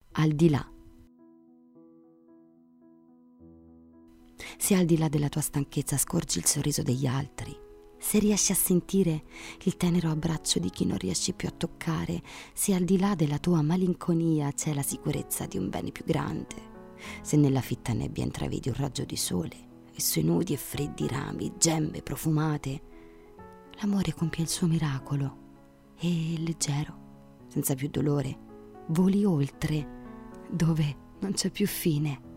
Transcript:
al di là. Se al di là della tua stanchezza scorgi il sorriso degli altri, se riesci a sentire il tenero abbraccio di chi non riesci più a toccare, se al di là della tua malinconia c'è la sicurezza di un bene più grande, se nella fitta nebbia intravedi un raggio di sole e sui nudi e freddi rami, gemme profumate, l'amore compie il suo miracolo e leggero, senza più dolore, voli oltre dove non c'è più fine.